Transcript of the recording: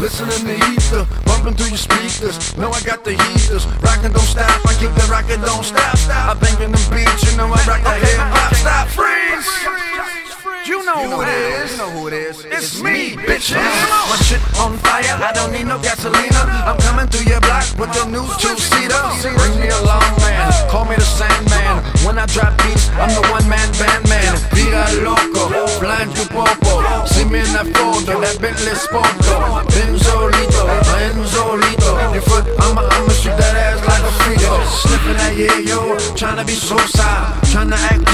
listening to ether, bumping through your speakers. Know I got the heaters, rockin' don't stop. I keep the rockin' don't stop. I bang in the beat, you know I rock the hip hop. Stop, freeze. You know who it is. You know who it is. It's me, bitches. My shit on fire. I don't need no gasolina. I'm coming through your block with the new two-seater. Bring me along, man. Call me the Sandman. When I drop beats, I'm the one-man band man. Vida loco, flying tu popo. See me in that photo, that Bentley Sporto. Benzolito, Enzolito. I'ma shoot that ass like a Frito. Sniffing that yeah, yo. Tryna be so side, tryna act